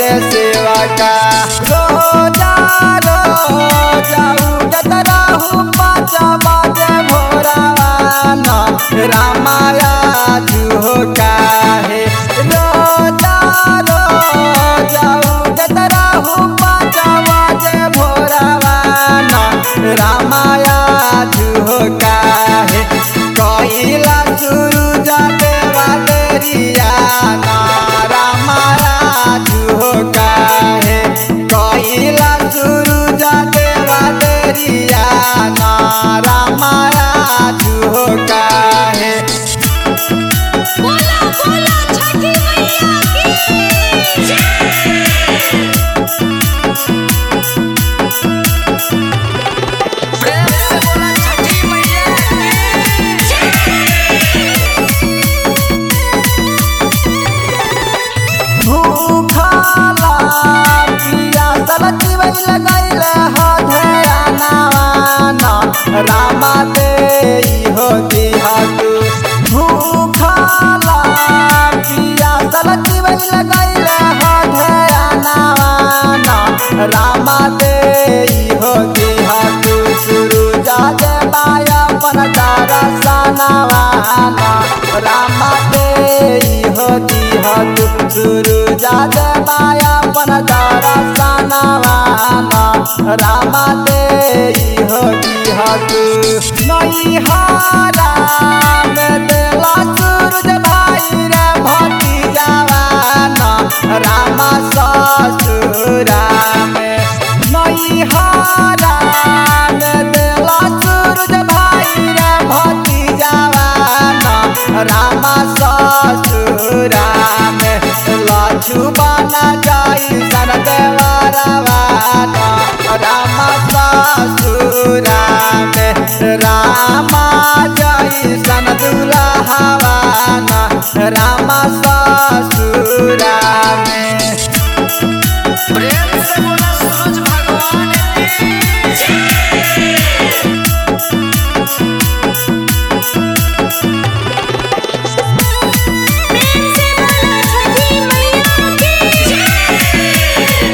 सेवा का रोजा रोजा उगत रहू 5 बजे भोरावाना रामाया जुहो काहे रोजा रोजा उगत रहू 5 बजे भोरावाना रामाया जुहो काहे कइला सूरज देवा देरिया ना रामाया जुहो काहे कइला सूरज देवा देरिया ना रामाया जुहो काहे। बोला बोला छठी मैया की जय। प्रेम से बोला छठी मैया भूखला पियासल जीवै लगैले हो ध्यानवाना रामा देई हो दिहतु भूखला पियासल जीवै लगैले हो ध्यानवाना रामा देई हो दिहतु सुरुजा देवाय अपन दरसनवाना रामा देई हो दिहतु सुरुजा देवाय अपन दरसनवाना रामा देई हो दिहतु नैहरा में देला सूरज भाई रे भतीजावाना रामा ससुरा में नैहरा में देला सूरज भाई रे भतीजावाना रामा ससुरा में लछुबना जाई सन देवरवाना रामा ससुरा में रामा जाई सन दुल्हवाना रामा ससुरा में। प्रेम से बोला सूरज भगवान की जय। प्रेम से बोला छठी मैया की जय।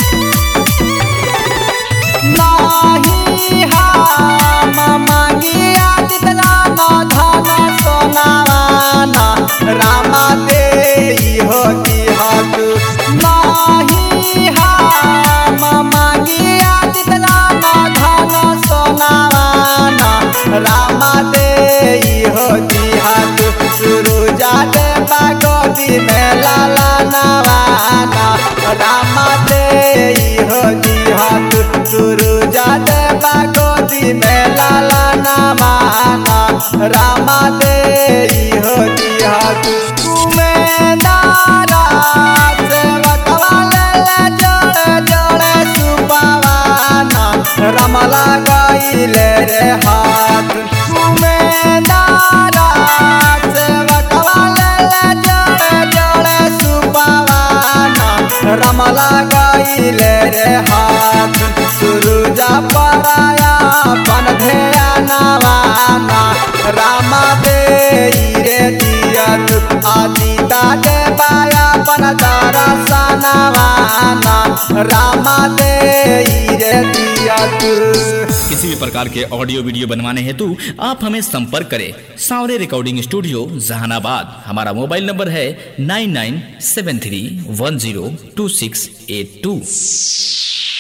नाही हम मांगिया जितना न धन सोनावाना रामा देई हो दिहतु नाही हम मांगिया जितना न धन सोनावाना रामा देई हो दिहतु सुरुजा देवा गोदी में लाला नवाना रामा देई हो दिहतु सुरुजा देवा गोदी में लाला नवाना रामा देई हो दिहतु कुमेंदारा सेवकवा ले जोड़े जोड़े सुपवाना रामला गइले रे हाथ कुमेंदारा सेवकवा ले जोड़े जोड़े सुपवाना रामला गइले रे हाथ सुरुजा पराया अपन ध्यानवाना रामा देई रे दियतु आदिता देवाय अपन दरसनवाना रामा देई रे दियतु। किसी भी प्रकार के ऑडियो वीडियो बनवाने हेतु आप हमें संपर्क करें सावरे रिकॉर्डिंग स्टूडियो जहानाबाद। हमारा मोबाइल नंबर है 9973102682।